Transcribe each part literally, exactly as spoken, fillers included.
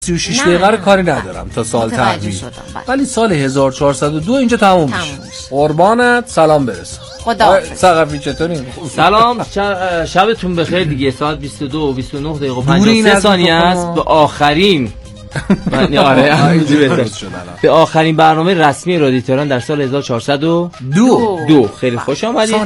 سی و شش دقیقه رو کاری ندارم تا سال تحویل، ولی سال هزار و چهارصد و دو اینجا تموم میشه. قربانت، سلام برسون. خداحافظ. ثقفی چطوری؟ سلام، شبتون بخیر دیگه. ساعت بیست و دو و بیست و نه دقیقه و پنجاه و سه ثانیه است به آخرین من آره اینجوری بهتر به آخرین برنامه رسمی رادیو تهران در سال هزار و چهارصد و دو. دو خیلی خوش آمدید.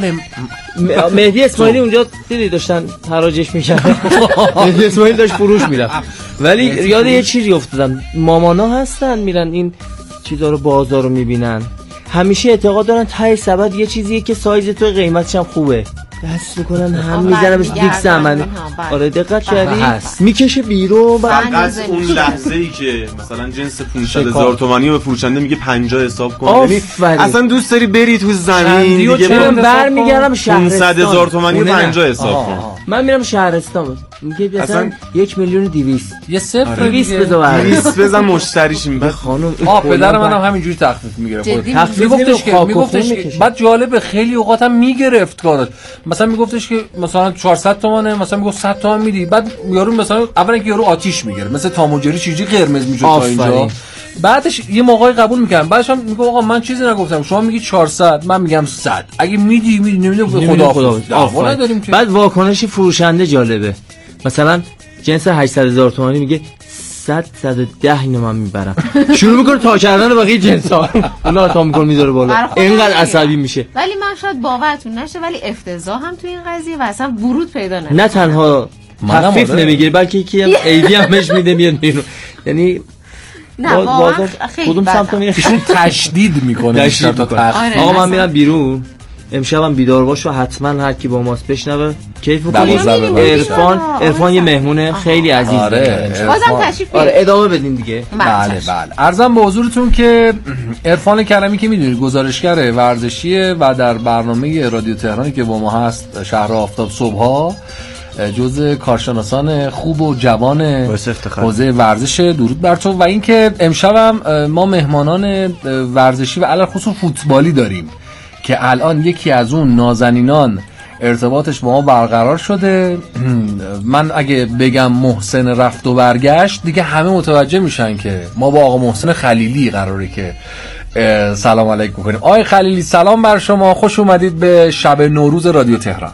مهدی اسماعیلی اونجا دیدی داشتن حراجش می‌کردن. مهدی اسماعیلی داشت فروش میرفت، ولی یاد یه چیزی افتادم. مامانا هستن میرن این چیزا رو بازار رو میبینن، همیشه اعتقاد دارن ته سبد یه چیزیه که سایز تو قیمتش هم خوبه، دست میکنن هم میزنن بهش دیک زمن. آره دقت کردی میکشه بیرون بعد از اون لحظه ای که مثلا جنس پانصد هزار تومانی به فروشنده میگه پنجاه حساب کن، یعنی اصلا دوست داری بری تو زمین دیگه. من برمیگردم شهرستان پانصد هزار تومانی پنجاه حساب کن. من میرم شهرستان میگه مثلا یک میلیون و دویست یه صفر دویست بذار دویست بزن مشتریش میگه خانم. آ پدر منم همینجوری تخفیف میگیره. میگفتش که میگفتش بعد جالب خیلی اوقاتم میگرفت کاراش. مثلا میگفتش که مثلا چهارصد تومانه، مثلا میگفت صد تومان میدی، بعد یارو مثلا اولا که یارو آتیش میگیره مثلا تاموجری چیزی قرمز میشد تا اینجا، بعدش یه موقعی قبول میکنم، بعدش هم میگه آقا من چیزی نگفتم، شما میگی چهارصد من میگم صد، اگه میدی میدی نمیدی خدا خدا نداریم که. بعد واکنش فروشنده جالبه، مثلا جنس هشتصد هزار تومانی میگه صد صد و ده اینو من میبرم، شروع میکنه تا کردن بقیه جنسا اونا تا میکنه میذاره بالا، اینقدر عصبی میشه. ولی من شاید باورتون نشه ولی افتضاح هم تو این قضیه و اصلا ورود پیدا نمیکنه. نه تنها تخفیف نمیگیره بلکه یکی هم ایدی هم بهش میده میاد بیرون، یعنی نه واقعا خیلی کدوم سمت میره ایشون تشدید میکنه. آقا من میرم بیرون امشبم بیدار باش و حتما هر کی با ماست بشنوه کیف کنید. عرفان عرفان یه مهمونه خیلی عزیز. آره بازم تشریف آره ادامه بدین دیگه. بله بله. عرضم به حضورتون که عرفان کرمی که میدونید گزارشگر ورزشیه و در برنامه رادیو تهرانی که با ما هست شهر آفتاب صبح‌ها جزء کارشناسان خوب و جوان حوزه ورزش. درود بر تو. و اینکه امشبم ما مهمانان ورزشی و علل خصوص فوتبالی داریم که الان یکی از اون نازنینان ارتباطش با ما برقرار شده. من اگه بگم محسن رفت و برگشت دیگه همه متوجه میشن که ما با آقا محسن خلیلی قراره که سلام علیکم کنیم. آقای خلیلی سلام بر شما، خوش اومدید به شب نوروز رادیو تهران.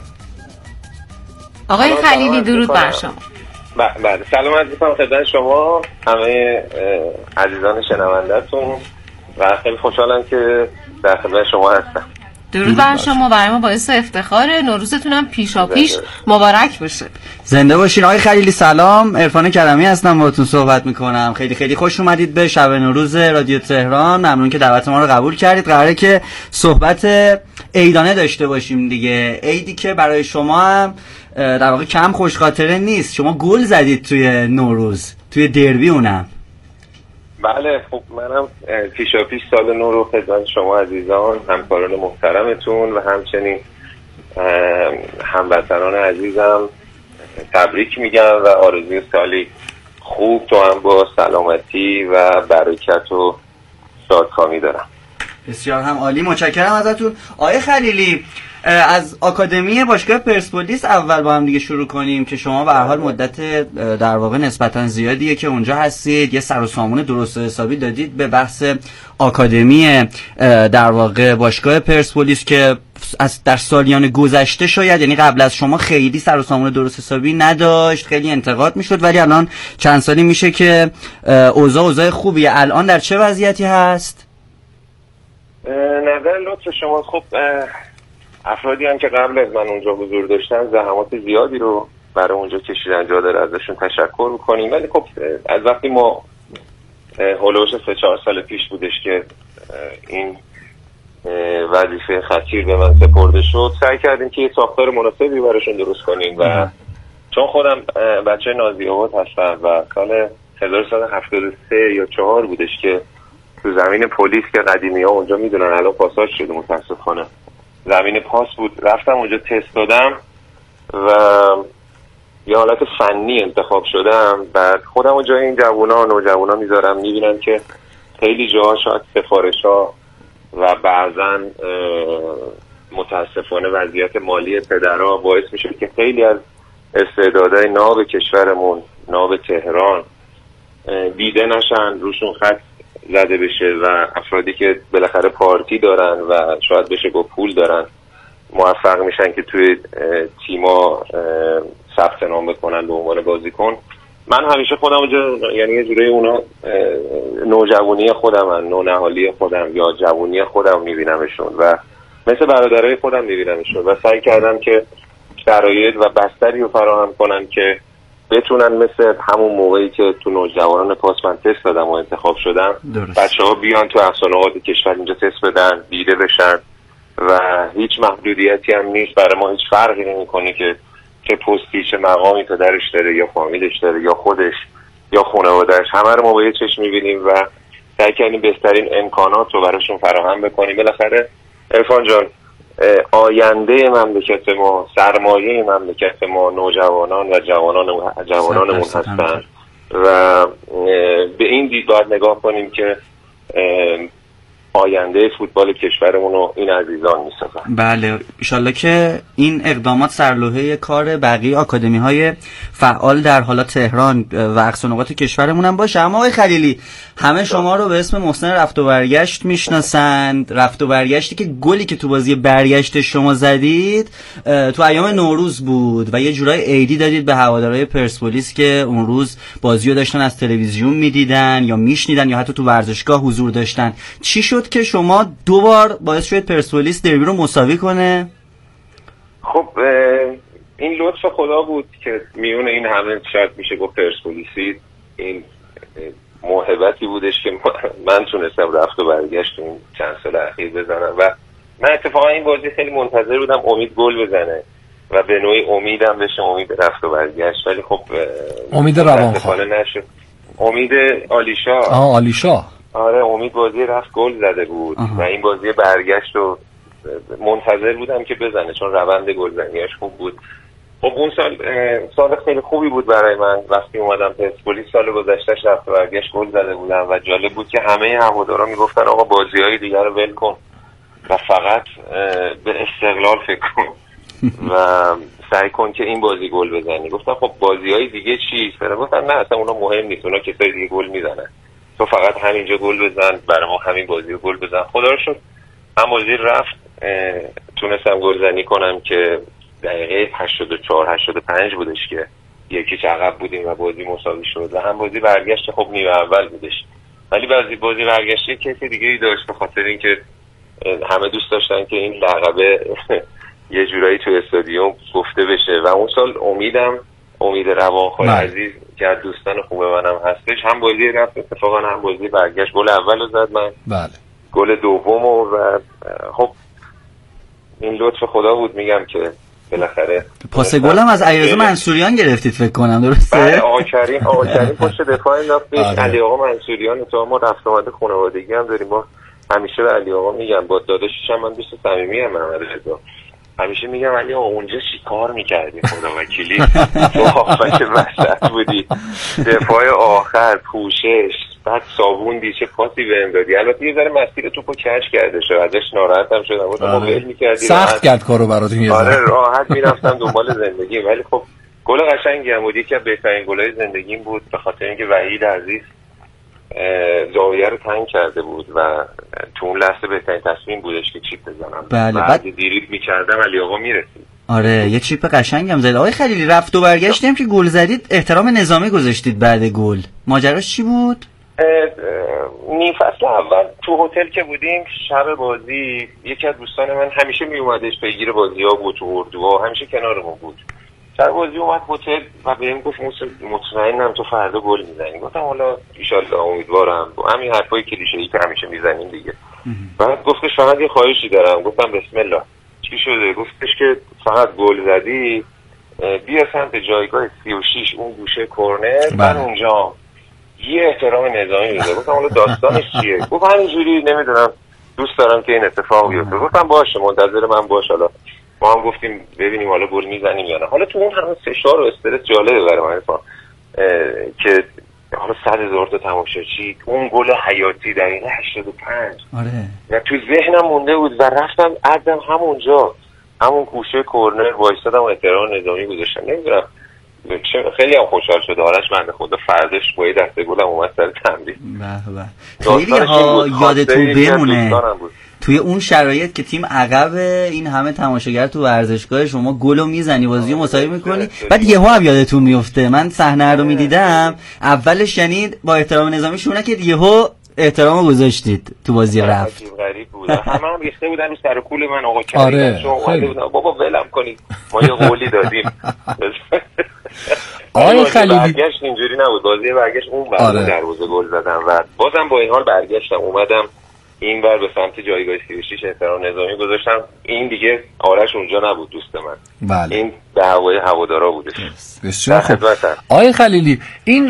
آقای خلیلی درود بر شما. بله سلام عرض می‌کنم خدمت شما همه عزیزان شنونده‌تون و خیلی خوشحالم که در خدمت شما هستم. درود بر شما، برای ما باعث افتخاره. نوروزتون هم پیشا پیش مبارک باشه. زنده باشین. آقای خلیلی سلام، عرفان کرمی هستم باهاتون صحبت میکنم. خیلی خیلی خوش اومدید به شب نوروز رادیو تهران. ممنون که دعوت ما رو قبول کردید. قراره که صحبت عیدانه داشته باشیم دیگه. عیدی که برای شما هم در واقع کم خوش خاطره نیست. شما گل زدید توی نوروز، توی دربی اونم. بله خب منم پیشا پیش سال نو رو خدمت شما عزیزان، همکاران محترمتون و همچنین هموطنان عزیزم تبریک میگم و آرزوی سالی خوب تو هم با سلامتی و برکت و شادکامی دارم. بسیار هم عالی، متشکرم ازتون. آقای خلیلی از آکادمی باشگاه پرسپولیس اول با هم دیگه شروع کنیم که شما به هر حال مدت در واقع نسبتا زیادیه که اونجا هستید، یه سر و سامون درست و حسابی دادید به بحث آکادمی در واقع باشگاه پرسپولیس که از در سالیان گذشته شاید یعنی قبل از شما خیلی سر و سامون درست حسابی نداشت، خیلی انتقاد میشد، ولی الان چند سالی میشه که اوضاع اوضاع خوبیه. الان در چه وضعیتی هست؟ نظر لطف شما. خب افرادی هم که قبل از من اونجا حضور داشتن زحمات زیادی رو برای اونجا کشیدن، جا داره ازشون تشکر میکنیم. ولی خب از وقتی ما هولوش سه چهار سال پیش بودش که این وظیفه خطیر به من سپرده شد، سعی کردیم که یه ساختار مناسبی براشون درست کنیم و چون خودم بچه نازی آباد هستم و سال هزار و سیصد و هفتاد و سه یا چهار بودش که تو زمین پلیس که قدیمی ها اونجا میدونن الان پاساژ شده متاسفانه، زمین پاس بود، رفتم اونجا تست دادم و یه حالت فنی انتخاب شدم. بعد خودم و جای این جوونا نوجوانا میذارم، میبینم که خیلی جاها شاید سفارش ها و بعضا متاسفانه وضعیت مالی پدرها باعث میشه که خیلی از استعدادهای ناب کشورمون، ناب تهران دیده نشن، روشون خط زده بشه و افرادی که بالاخره پارتی دارن و شاید بشه با پول دارن موفق میشن که توی تیما ثبت نام بکنن به عنوان بازیکن. من همیشه خودم اونجا یعنی یه جوری اونا نوجوانی خودم هن، نونهالی خودم یا جوانی خودم میبینمشون و مثل برادرای خودم میبینمشون و سعی کردم که شرایط و بستری رو فراهم کنم که بتونن مثل همون موقعی که تو نوجوانان پاس من تست دادم و انتخاب شدم بچه ها بیان تو افسانه‌های کشور اینجا تست بدن، دیده بشن و هیچ محدودیتی هم نیست. برای ما هیچ فرقی نمی‌کنه که چه پستی چه مقامی پدرش داره یا فامیلش داره یا خودش یا خانواده‌اش، همه رو ما با یه چشم می‌بینیم و سعی کردیم بهترین امکانات رو براشون فراهم بکنیم. بالاخره عرفان جان آینده مملکت ما، سرمایه مملکت ما نوجوانان و جوانان جوانانمون هستن و به این دید باید نگاه کنیم که آینده فوتبال کشورمون رو این عزیزان می‌سازن. بله انشالله که این اقدامات سرلوحه کار بقیه آکادمی‌های فعال در حالا تهران و اقصا نقاط کشورمون هم باشه. اما آقای خلیلی همه شما رو به اسم محسن رفت و برگشت میشناسند. رفت و برگشتی که گلی که تو بازی برگشت شما زدید تو ایام نوروز بود و یه جورای عیدی دادید به هوادارهای پرسپولیس که اون روز بازی رو داشتن از تلویزیون میدیدن یا میشنیدن یا حتی تو ورزشگاه حضور داشتن. چی شد که شما دو بار باعث شد پرسپولیس دربی رو مساوی کنه؟ خب این لطف خدا بود که میون این همه شاید میشه گفت پرسپولیسی این موهبتی بودش که من تونستم رفت و برگشت این چند سال اخیر بزنم و من اتفاقا این بازی خیلی منتظر بودم امید گل بزنه و به نوعی امیدم بشه امید رفت و برگشت، ولی خب امید روانخواه نشد. امید آلیشا آه آلیشا آره امید بازی رفت گل زده بود آها. و این بازی برگشت رو منتظر بودم که بزنه چون روند گلزنیاش خوب بود. خب اون سال سال خیلی خوبی بود برای من وقتی اومدم پرسپولیس. سال گذشتهش رفت و برگشت گل زده بودم و جالب بود که همه هوادارا میگفتن آقا بازی‌های دیگر رو ول کن و فقط به استقلال فکر کن و سعی کن که این بازی گل بزنی. گفتم خب بازی‌های دیگه چی؟ گفتن نه اصلا اونا مهم نیست، اونا کسای دیگه گل میزنن، تو فقط همینجا گل بزن، برای ما همین بازی رو گل بزن. خدا رو شکر هم بازی رفت تونستم گلزنی کنم که دقیقه هشتاد و چهار هشتاد و پنج بودش که یکی عقب بودیم و بازی مساوی شد و هم بازی برگشت خب نیمه اول بودش، ولی بعضی بازی برگشتی کسی دیگه ای داشت به خاطر اینکه همه دوست داشتن که این لقبه یه جورایی تو استادیوم گفته بشه و اون سال امیدم امید روانخواه عزیز که از دوستان خوب منم هستش هم بازی رفت اتفاقا هم بازی برگشت گل اولو زد من بله گل دومو و خب این لطف خدا بود میگم که بالاخره پاس گل هم از علیرضا منصوریان گرفتید فکر کنم درسته؟ بله آقا کریم آقا کریم پشت دفاع انداخت علی آقا منصوریان تو ما رفت اومده خانوادگی هم داریم ما همیشه به علی آقا میگم با داداشش هم من دوست صمیمی ام محمد رضا همیشه میگم علی آقا اونجا چی کار میکردی خدا وکیلی تو هافبک وسط بودی دفاع آخر پوشش بعد صابون دی چه پاسی بهم دادی. البته یه ذره مسیر توپو کج کرده شد ازش ناراحتم شدم گفتم ما ول می‌کردی سخت کرد کارو براتون یه ذره آره راحت میرفتم دنبال زندگی ولی خب گل قشنگی هم بود یکی از بهترین گل‌های زندگیم بود به خاطر اینکه وحید عزیز زاویه رو تنگ کرده بود و تو اون لحظه بهترین تصمیم بودش که چیپ بزنم. بله بعد دیریب می‌کردم علی آقا میرسید. آره یه چیپ قشنگم زد. آقای خلیلی رفت و برگشتیم که گل زدید احترام نظامی گذاشتید بعد گل. ماجراش چی بود؟ نیم فصل اول تو هتل که بودیم شب بازی یکی از دوستان من همیشه می اومدش پیگیر بازی‌ها بود تو اردوها همیشه کنارمون بود. شب بازی اومد هتل و بهم گفت مطمئنم تو فردا گل میزنی. گفتم حالا ان شاءالله امیدوارم. همین حرفای کلیشه‌ای که همیشه میزنیم دیگه. بعد گفتش فقط یه خواهشی دارم. گفتم بسم الله. چی شده؟ گفتش که فقط گل زدی بیا سمت جایگاه سی و شش اون گوشه کرنر من اونجا یه احترام نظامی بده. گفتم حالا داستانش چیه؟ گفت همینجوری نمیدونم دوست دارم که این اتفاق بیفته. گفتم باشه منتظر من باش. حالا ما هم گفتیم ببینیم حالا گل میزنیم یا نه. حالا تو اون همه فشار و استرس جالبه برای من که حالا صد هزار تا تماشاچی اون گل حیاتی دقیقه هشتاد و پنج آره و تو ذهنم مونده بود و رفتم عدم همونجا همون گوشه کرنر وایسادم و احترام نظامی گذاشتم. نمیدونم خیلی هم خوشحال شد آرش بنده خدا. فرداش با یه دسته گلم اومد سر تمرین. به به. خیلی ها یادتون بمونه توی اون شرایط که تیم عقب، این همه تماشاگر تو ورزشگاه، شما گلو میزنی، بازی رو مساوی میکنی، بعد یهو هم یادتون میفته. من صحنه رو میدیدم اولش، یعنی با احترام نظامی شونه که یهو احترام گذاشتید تو بازی رفت. غریب بود. همه هم ریخته بودن سر کول من آقا کریم. آره خیلی بابا ولم کنید ما یه قولی دادیم. آقای خلیلی برگشت اینجوری نبود، بازی برگشت اون بعد آره. دروازه گل زدم و بازم با این حال برگشتم اومدم این بر به سمت جایگاه سی و شش احترام نظامی گذاشتم. این دیگه آرش اونجا نبود دوست من. بله. این دعوای هوادارا بودش. بسیار خوب. آقای خلیلی این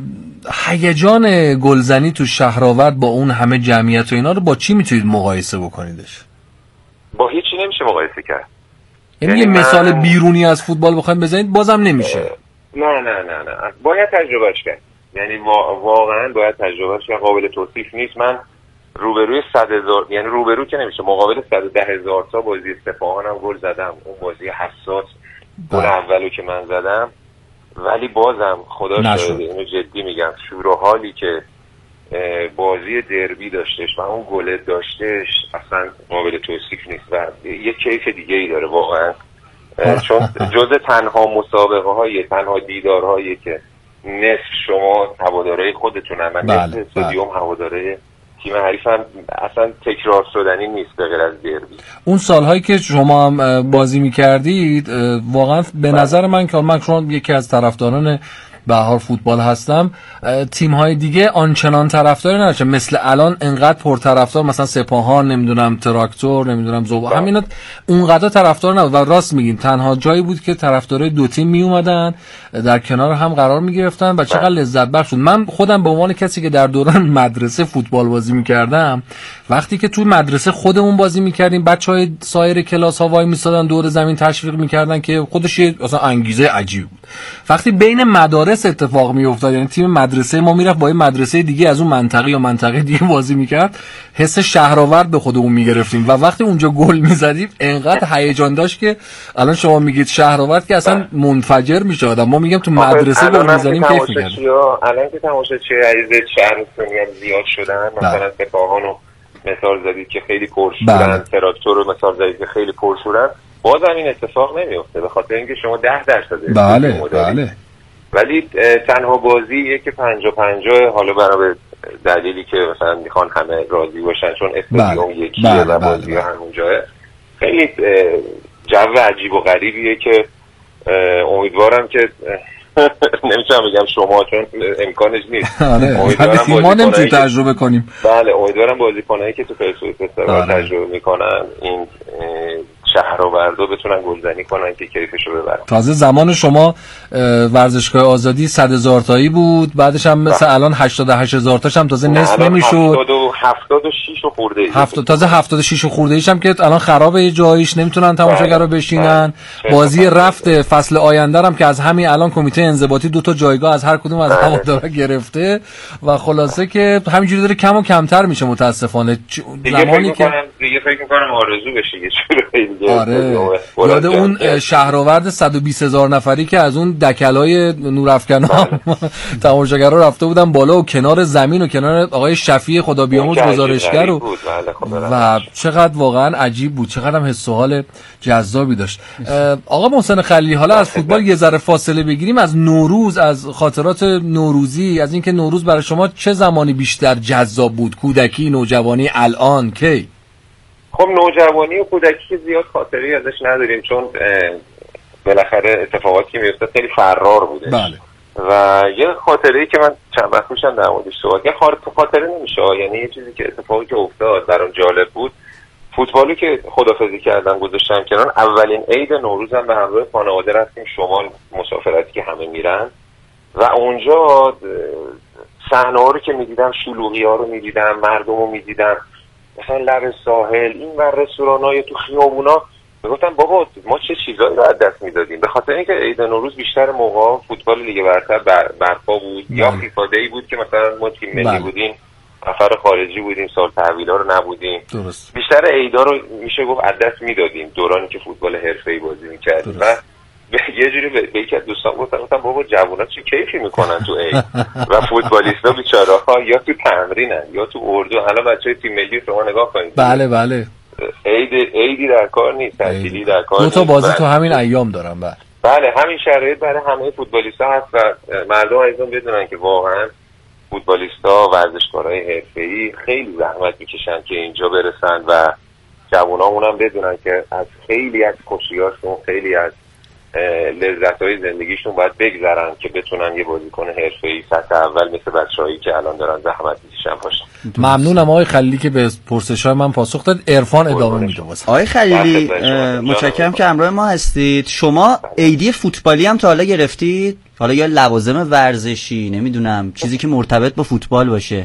هیجان گلزنی تو شهرآورد با اون همه جمعیت و اینا رو با چی میتونید مقایسه بکنیدش؟ با هیچی نمیشه مقایسه کرد. یعنی یه من... مثال بیرونی از فوتبال بخواید بزنید بازم نمیشه. نه نه نه نه باید تجربهش کرد. یعنی واقعا باید تجربهش کرد، قابل توصیف نیست. من روبروی صد هزار، یعنی روبرو که نمیشه، مقابل صد و ده هزار تا بازی سپاهانم گل زدم، اون بازی حساس گل اولو که من زدم، ولی بازم خدا شاهده، اینو جدی میگم، شور و حالی که بازی دربی داشتش و اون گل داشتش اصلا قابل توصیف نیست و یه کیف دیگه ای داره واقعا. چون جز تنها مسابقه های تنها دیدارهایی که نصف شما هواداره خودتونن و نصف استادیوم هواداره تیم حریف هم اصلا تکرار شدنی نیست به غیر از دربی. اون سالهایی که شما هم بازی میکردید واقعا به نظر من که من چون یکی از طرفداران به هر فوتبال هستم، تیم‌های دیگه آنچنان طرفدار نداشتن مثل الان انقدر پرطرفدار، مثلا سپاهان، نمیدونم تراکتور، نمیدونم زوبا، همینا اونقدر طرفدار نبود و راست میگین تنها جایی بود که طرفدارای دو تیم می اومدن در کنار هم قرار میگرفتن و چقدر لذت بخش بود. من خودم به عنوان کسی که در دوران مدرسه فوتبال بازی میکردم، وقتی که تو مدرسه خودمون بازی میکردیم، بچهای سایر کلاس‌ها وای میسادن دور زمین تشویق میکردن که خودش اصلا انگیزه عجیب بود. وقتی بین مدارس اتفاق میافتاد، یعنی تیم مدرسه ما میرفت با یه مدرسه دیگه از اون منطقه یا منطقه دیگه بازی میکرد، حس شهرآورد به خودمون میگرفتیم و وقتی اونجا گل میزدیم انقدر هیجان داشت که الان شما میگید شهرآورد که اصلا منفجر میشه آدم. ما میگم تو مدرسه گل میزنیم کیف میکردیم. الان که تماشاچی عزیز شهرستانی هم زیاد شدن، مثلا سپاهانو مثال زدید که خیلی پرشورن، تراکتور رو مثال زدید که خیلی پرشورن، بازم این اتفاق نمیفته به خاطر اینکه شما ده درصد بله بله، ولی تنها بازیه که پنجاه پنجاه، حالا برای دلیلی که مثلا میخوان همه راضی باشن چون استادیوم یکیه بله و بازی بله همون جایه، خیلی جو عجیب و غریبیه که امیدوارم که نمیتونم بگم شما چون امکانش نیست. امیدوارم ما نمیتونیم تجربه کنیم. بله امیدوارم بازیکنایی که تو پرسپولیس تجربه میکنن این شهرآوردو بتونن گلزنی کنن که کیفشو ببرن. تازه زمان شما ورزشگاه آزادی صد هزار تایی بود، بعدش هم مثل الان هشتاد و هشت هزار تاش هم تازه نصف نمیشد. هفتاد و شش و خورده ای. هفتاد تازه هفتاد و شش و خورده ایش هم که الان خرابه یه جاییش، نمیتونن تماشاگرا بشینن. بازی رفت فصل آینده هم که از همین الان کمیته انضباطی دو تا جایگاه از هر کدوم از هوادارا گرفته و خلاصه که همینجوری داره کم و کمتر میشه متاسفانه. زمانی که دیگه فکر می‌کنم آرزو بشه یه جوری. آره یاد اون شهرآورد صد و بیست هزار نفری که از اون دکلای نورافکنا تماشاگرا رفته بودن بالا و کنار زمین و کنار آقای شفیع خدا بیامرز گزارشگر و و چقدر واقعا عجیب بود، چقدر هم حس و حال جذابی داشت. آقا محسن خلیلی، حالا از فوتبال یه ذره فاصله بگیریم، از نوروز، از خاطرات نوروزی، از اینکه نوروز برای شما چه زمانی بیشتر جذاب بود؟ کودکی، نوجوانی، الان کی؟ خب نوجوانی و کودکی که زیاد خاطری ازش نداریم چون بالاخره اتفاقاتی که میفته خیلی فرار بوده. بله. و یه خاطری که من چند وقت پیشم در موردش صحبت کردم، خاطره نمیشه، یعنی یه چیزی که اتفاقی که افتاد برام جالب بود، فوتبالی که خدافظی کردم گذاشتم کنار، اولین عید نوروزم به همراه خانواده رفتیم شمال، مسافرتی که همه میرن و اونجا صحنه ها رو که میدیدم، شلوغی ها رو میدیدم، مردم رو میدیدم، مثلا لب ساحل، این ور رستورانای تو خیابونا، میگفتم بابا ما چه چیزایی رو از دست میدادیم. به خاطر اینکه عید نوروز بیشتر موقع فوتبال لیگ برتر بر برپا بود بله. یا فیفا دی بود که مثلا ما تیم ملی بله. بودیم، سفر خارجی بودیم، سال تحویلا رو نبودیم، درست. بیشتر عیدا رو میشه گفت از دست میدادیم دورانی که فوتبال حرفه‌ای بازی میکردیم. و یه جوری به یکی از دوستان گفتم گفتم بابا جوونا چه کیفی میکنن تو عید و فوتبالیستا بیچاره‌ها یا تو تمرینن یا تو اردو. الان بچهای تیم ملی شما نگاه کنید، بله بله عید عیدی در کار نیست، تعطیلی در کار نیست. دو تا بازی تو همین ایام دارن. بله بله همین شرایط برای همه فوتبالیستا هست و مردم عزیزم بدونن که واقعا فوتبالیستا، ورزشکارهای حرفه‌ای خیلی زحمت میکشن که اینجا برسن و جوانامون هم بدونن که از خیلی از خوشیاشون، خیلی از لذت‌های زندگیشون باید بگذرن که بتونن یه بازیکن حرفه‌ای سطح اول مثل بچه‌هایی که الان دارن زحمت میکشن باشن. ممنونم آقای خلیلی که به پرسش‌های من پاسخ داد. عرفان ادامه میده. آقای خلیلی متشکرم که همراه ما هستید. شما ایدی فوتبالی هم تا حالا گرفتید؟ حالا یا لوازم ورزشی، نمیدونم چیزی که مرتبط با فوتبال باشه؟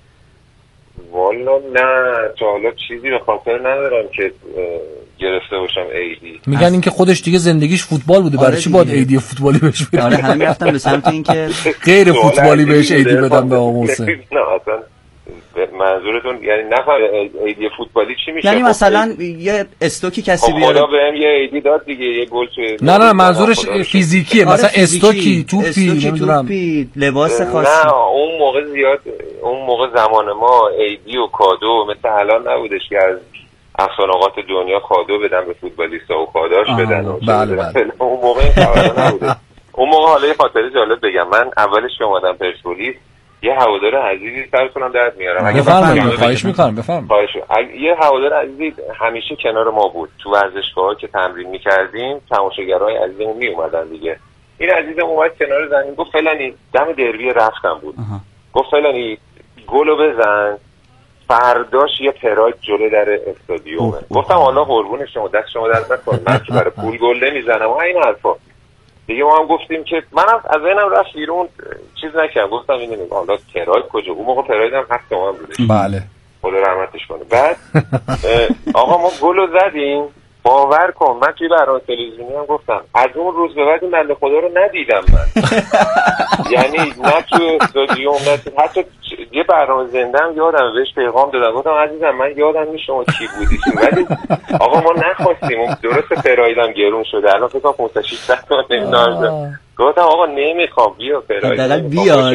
والا نه، تا حالا چیزی به خاطر ندارم که گرفته باشم ایدی. میگن این که خودش دیگه زندگیش فوتبال بوده، برای چی باید ایدی فوتبالی بهش بدن؟ آره همین رفتم به سمت این که غیر فوتبالی بهش ایدی بدن به آقا محسن. نه اصلا منظورتون یعنی نفر ایدی فوتبالی چی میشه؟ یعنی مثلا یه استوکی کسی بیاره خدا بهم یه ایدی داد دیگه، یه گل تو. نه نه منظورش فیزیکیه، مثلا استوکی، توپی، نمیدونم لباس خاصی. نه اون موقع زیاد، اون موقع زمان ما ایدی و کادو مثل الان نبودش که از افسانه‌آغات دنیا کادو بدن به فوتبالیستا و کاداش بدن. بله بله. اون موقع این خبرا نبوده. اون موقع حالا یه خاطره جالب بگم، من اولش که اومدم پرسپولیس یه هوادار عزیزی سرتونم درد میارم. اگه بفرمایید خواهش می‌کنم بفرمایید. خواهش. یه هوادار عزیزی همیشه کنار ما بود. تو ورزشگاه‌ها که تمرین می‌کردیم، تماشاگرای عزیزمون میومدن دیگه. این عزیزم اومد کنار زمین گفت فلانی، دم دربی رفتم بود. گفت فلانی گلو بزن، فرداش یه پراید جلو در استادیومه. گفتم حالا قربون شما، دست شما درد نکنه، من که برای پول گل نمیزنم و این حرفا دیگه. ما هم گفتیم که منم از اینم رفت بیرون، چیز نکردم، گفتم این نمیگم حالا پراید کجا. اون موقع پراید هم حق ما بودش. بله خدا رحمتش کنه. بعد آقا ما گلو زدیم، باور کن من توی برنامه تلویزیونی هم گفتم از اون روز به بعد این بنده خدا رو ندیدم من. یعنی نه تو استادیوم نه حتی یه برنامه زنده هم یادم بهش پیغام دادم، گفتم عزیزم من یادم نیست شما کی بودی، ولی آقا ما نخواستیم. درست پرایدم گرون شده الان فکر کنم پانصد ششصد تومن نمیدونم. گفتم آقا نمیخوام، بیا پراید بیا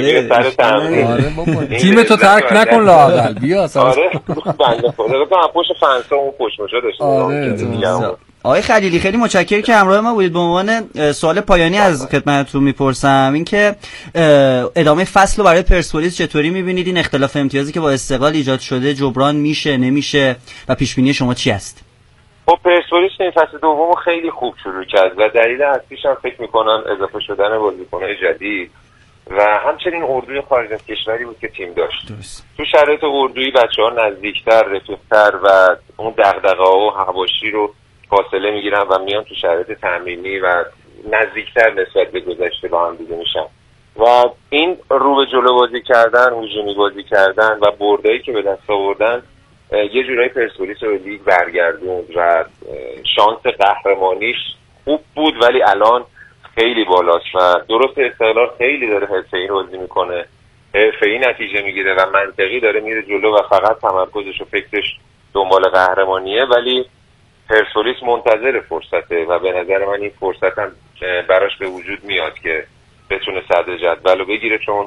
تیم تو ترک نکن لااقل بیا. آره بنده خدا گفتم پشت فنسا اون پشموشا داشتم. آقای خلیلی خیلی متشکرم که همراه ما بودید. به عنوان سوال پایانی از خدمتتون میپرسم اینکه ادامه فصل رو برای پرسپولیس چطوری میبینید؟ این اختلاف امتیازی که با استقلال ایجاد شده جبران میشه نمیشه و پیش بینی شما چی است؟ خب پرسپولیس این فصل دومو خیلی خوب شروع کرد و دلیل اصلیش هم فکر میکنم اضافه شدن بازیکن‌های جدید و همچنین اردوی خارج از کشوری بود که تیم داشت. درست. تو شرایط اردویی بچه‌ها نزدیکتر، رفیق‌تر و اون دغدغه‌ها و حواشی رو فاصله میگیرن و میان تو شرایط تمرینی و نزدیکتر نسبت به گذشته با هم دیگه میشن و این رو به جلو بازی کردن، هجومی بازی کردن و بردایی که به دست آوردن یه جورایی پرسپولیس رو لیگ برگردوند و شانس قهرمانیش خوب بود ولی الان خیلی بالاست و درست استقلال خیلی داره حرفه‌ای بازی میکنه، حرفه‌ای نتیجه میگیره و منطقی داره میره جلو و فقط تمرکزش و فکرش دنبال قهرمانیه، ولی پرسپولیس منتظر فرصته و به نظر من این فرصت هم براش به وجود میاد که بتونه صدر جدول رو بگیره، چون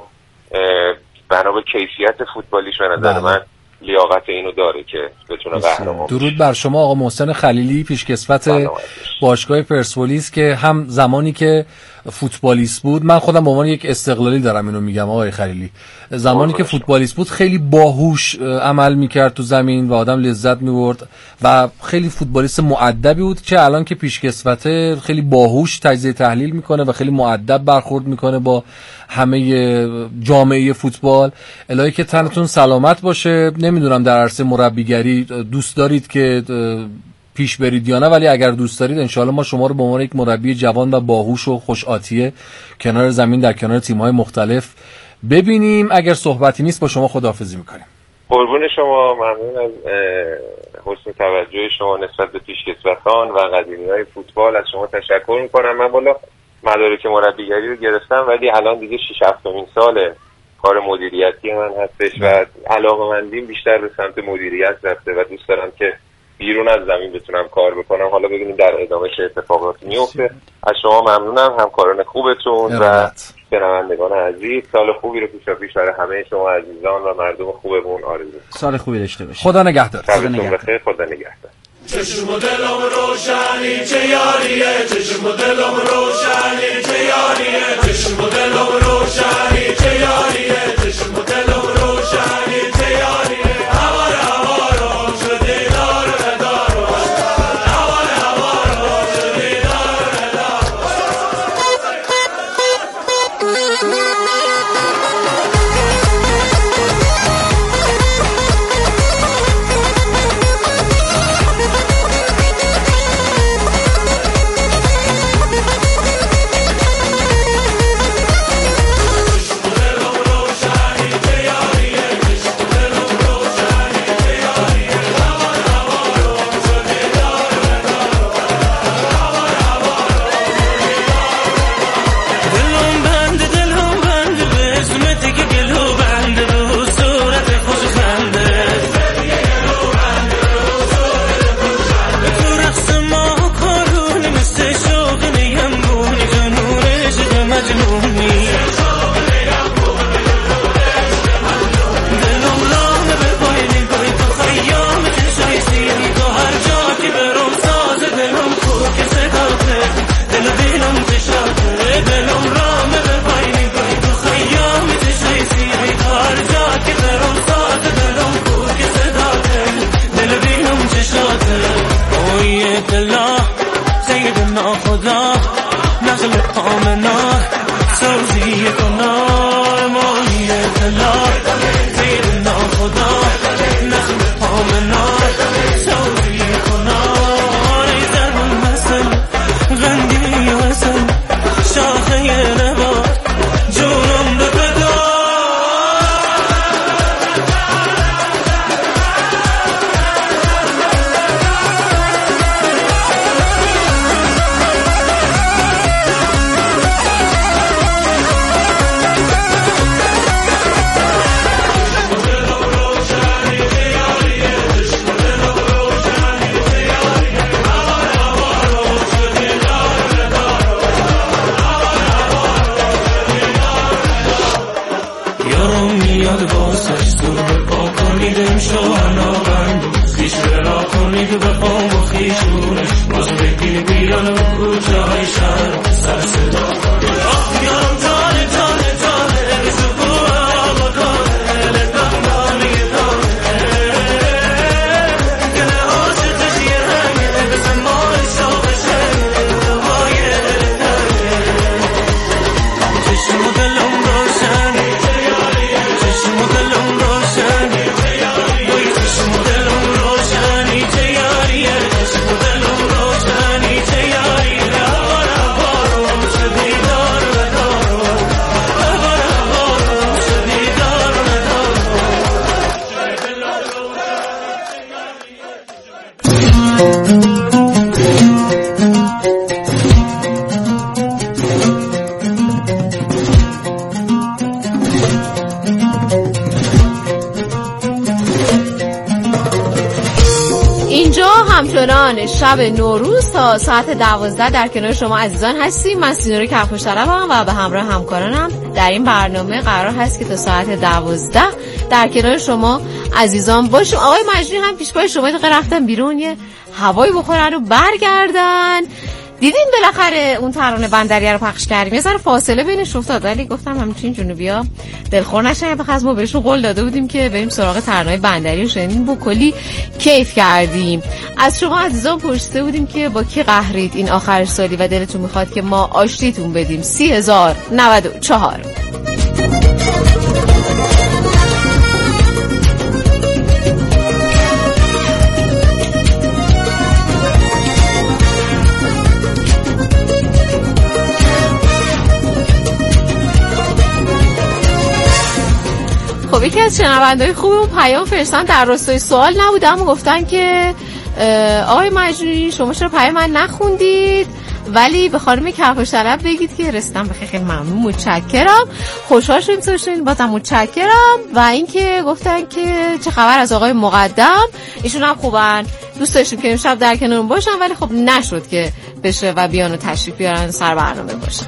بنا به کیفیت فوتبالیش به نظر من لیاقت اینو داره که بتونه قهرمان. درود بر شما آقا محسن خلیلی، پیشکسوت باشگاه پرسپولیس که هم زمانی که فوتبالیست بود، من خودم به عنوان یک استقلالی دارم اینو میگم آقای خلیلی، زمانی که فوتبالیست بود خیلی باهوش عمل میکرد تو زمین و آدم لذت میبرد و خیلی فوتبالیست مؤدبی بود که الان که پیشکسوته خیلی باهوش تجزیه تحلیل میکنه و خیلی مؤدب برخورد میکنه با همه جامعه فوتبال. الهی که تنتون سلامت باشه. نمیدونم در عرصه مربیگری دوست دارید که پیش برید یا نه، ولی اگر دوست دارید انشاءالله ما شما رو به عنوان یک مربی جوان و باهوش و خوش آتیه کنار زمین در کنار تیم‌های مختلف ببینیم. اگر صحبتی نیست با شما خداحافظی میکنیم. قربون شما، ممنون از حسن توجه شما نسبت به پیشکسوتان و قدیمی‌های فوتبال از شما تشکر میکنم. من بالا مدارک مربیگری رو گرفتم ولی الان دیگه شش هفتمین ساله کار مدیریتی من هستش و علاقه‌مندیم بیشتر به سمت مدیریت رفته و دوست دارم که بیرون از زمین بتونم کار بکنم. حالا ببینیم در ادامه چه اتفاقاتی میفته. از شما ممنونم، همکاران خوبتون و شنوندگان عزیز. سال خوبی رو پیشا پیش برای همه شما عزیزان و مردم خوبمون آرزو. سال خوبی داشته باشید. خدا نگهدار. شبتون بخیر. خدا نگهدار. چشم و دلم روشنی چه یاریه، چشم و دلم روشنی چه یاریه، چشم و دلم روشنی چه یاریه، چشم و دلم روشنی چه یاریه. هوار هوارو شدی دار ندارو، هوار هوارو شدی دار ندارو. شب نوروز تا ساعت دوازده در کنار شما عزیزان هستیم. من سینوری کفش‌طلبم و به همراه همکارانم در این برنامه قرار هست که تا ساعت دوازده در کنار شما عزیزان باشیم. آقای مجنی هم پیش پای شما دقیقه رفتن بیرون یه هوایی بخورن و برگردن. دیدین بالاخره اون ترانه بندریه رو پخش کردیم، یه ذره فاصله بینش افتاد ولی گفتم همچین جنوبیا دلخور نشن. بخاطر ما بهشون قول داده بودیم که بریم سراغ ترانه بندری رو شنیدیم با کلی کیف کردیم. از شما عزیزان پرسیده بودیم که با کی قهرید این آخر سالی و دلتون میخواد که ما آشتیتون بدیم. سی هزار نود و چهار خب یکی از شنونده‌های خوبمون پیام فرستادن در راستای سوال نبود اما گفتن که آقای مجنونی شما چرا پیام من نخوندید ولی به خانم کفاشطرب بگید که رسیدم به خیلی ممنون، متشکرم، خوشحال شدیم تو شدین، بازم متشکرم. و اینکه گفتن که چه خبر از آقای مقدم، ایشون هم خوبن، دوست داشتیم که امشب در کنارمون باشن ولی خب نشد که بشه و بیان و تشریف بیارن سر برنامه باشن.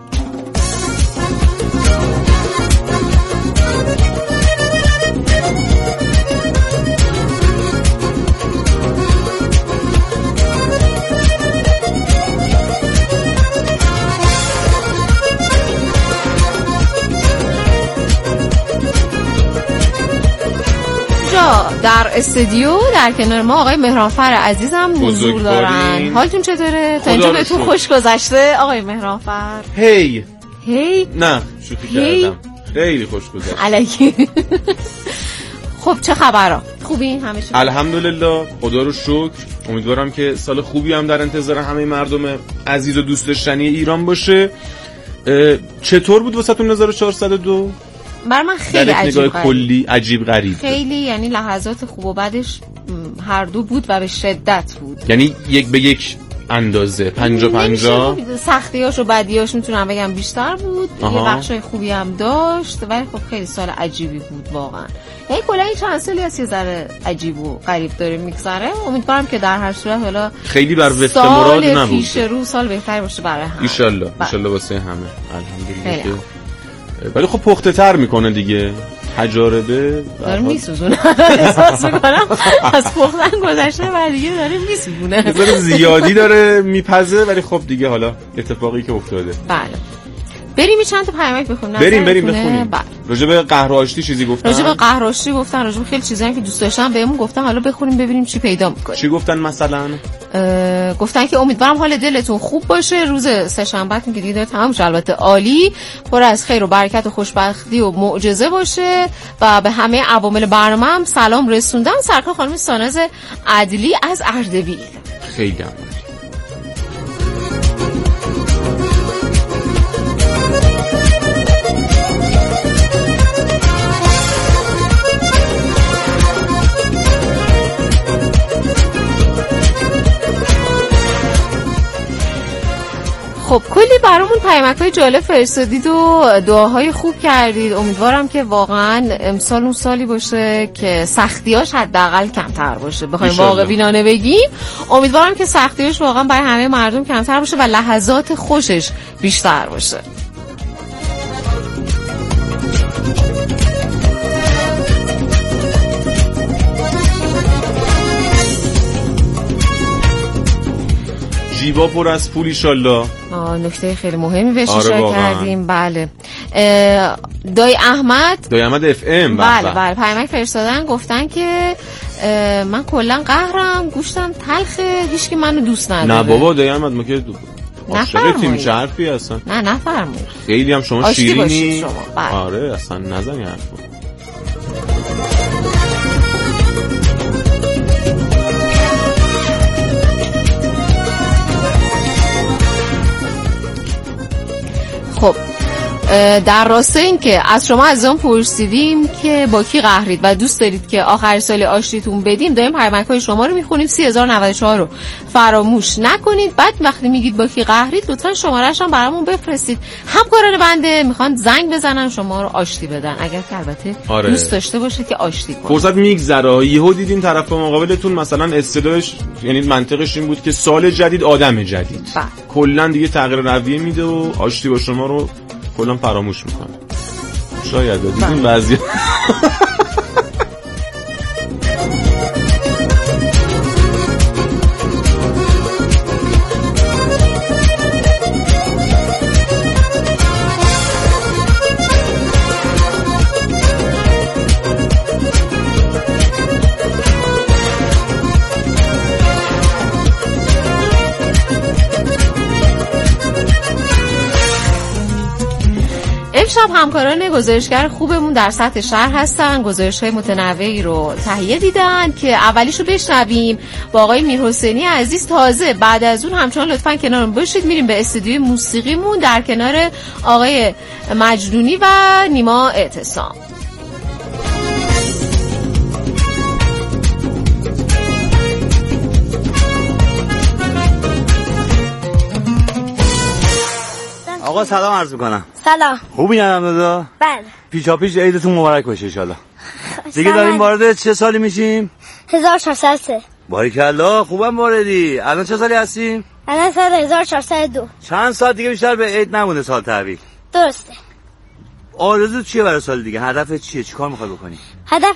در استودیو در کنار ما آقای مهرانفر عزیزم حضور دارن. حالتون چطوره؟ تا اینجا بهتون خوش گذشته آقای مهرانفر؟ هی هی نه شوخی کردم، خیلی خوش گذشت. الکی. خب چه خبرها؟ خوبی همه چی؟ الحمدلله، خدا رو شکر. امیدوارم که سال خوبی هم در انتظار همه مردم عزیز و دوست داشتنی ایران باشه. چطور بود واسهتون هزار و چهارصد و دو؟ بر من خیلی عجیب نگاه کلی عجیب غریب، خیلی یعنی لحظات خوب و بدش هر دو بود و به شدت بود. یعنی یک به یک اندازه پنجا پنجا. سختیاش و بدیاش میتونم بگم بیشتر بود. آها. یه بخشای خوبی هم داشت ولی خب خیلی سال عجیبی بود واقعا. یعنی کلا این چند سالی از یه ذره عجیب و غریب داره میگذره. امیدوارم که در هر صورت حالا خیلی بر وفق مراد نبود، سال پیش رو سال بهتری باشه برای همه ان شاء الله. ان شاء الله واسه همه الحمدلله. ولی خب پخته تر میکنه دیگه، تجاربه داره میسوزونه. احساس میکنم از پختن گذشته و دیگه داره میسوزونه، بذاره زیادی داره میپزه. ولی خب دیگه حالا اتفاقی که افتاده. بله بریم چند تا پیامک بخونیم. بریم بریم بخونیم. بله. راجع به قهر و آشتی چیزی گفتن؟ راجع به قهر و آشتی گفتن، راجع به خیلی چیزایی که دوست داشتن بهمون گفتن. حالا بخونیم ببینیم چی پیدا میکنیم. چی گفتن مثلا؟ گفتن که امیدوارم حال دلتون خوب باشه، روز سه شنبهتون که دیگه داره تمام شد البته عالی، پر از خیر و برکت و خوشبختی و معجزه باشه و به همه عوامل برنامه هم سلام رسوندن. سرکار خانم ساناز عدلی از اردبیل. خیلی هم خب کلی برامون پیامک‌های جالب فرستادید و دعاهای خوب کردید. امیدوارم که واقعا امسال اون سالی باشه که سختیاش حداقل کمتر باشه. بخوایم واقع بینانه بگیم امیدوارم که سختیاش واقعا برای همه مردم کمتر باشه و لحظات خوشش بیشتر باشه. جیبا پر از پول ایشالله. آه نکته خیلی مهمی بهش اشاره کردیم. بله دای احمد دای احمد اف ام بله بله پیامک فرستادن، گفتن که من کلا قهرم، گوشتم تلخه، هیچ کی منو دوست نداره. نه بابا دای احمد ما که عاشقتیم، چه حرفی هستن؟ نه نفرمایید، خیلی هم شما شیرینی. شما. آره اصلا نزنی حرفو. خب در راستای این که از شما عزیزان پرسیدیم که با کی قهرید و دوست دارید که آخر سال آشتیتون بدیم، داریم پیامک‌های شما رو میخونیم. سی هزار و نود و چهار رو فراموش نکنید. بعد وقتی میگید با کی قهرید لطفا شماره‌اش هم برامون بفرستید. همکاران بنده میخوان زنگ بزنن شما رو آشتی بدن، اگر که البته آره. دوست داشته باشه که آشتی کنه. فرصت میگذره، یهو دیدین طرف مقابلتون مثلا اصطلاحش یعنی منطقش این بود که سال جدید آدم جدید، کلا دیگه تغییر رویه میده و آشتی با شما رو کلا فراموش میکنه. شاید دیدین بعضی امشب همکاران گزارشگر خوبمون در سطح شهر هستن، گزارش‌های متنوعی رو تهیه دیدن که اولیشو بشنویم با آقای میرحسینی عزیز. تازه بعد از اون همچنان لطفاً کنارمون باشید، میریم به استودیوی موسیقیمون در کنار آقای مجنونی و نیما اعتصام. آقا سلام عرض میکنم. سلام. خوبی هم دادا؟ بله. پیچا پیچ عیدتون مبارک باشه ان شاءالله. دیگه داریم وارد چه سالی میشیم؟ هزار و چهارصد و سه. باریکالله خوبم واردی. الان چه سالی هستیم؟ الان سال هزار و چهارصد و دو. چند سال دیگه بیشتر به عید نمونه سال تحویل. درسته. آرزو چیه برای سال دیگه؟ هدفت چیه؟ چیکار میخوای بکنی؟ هدف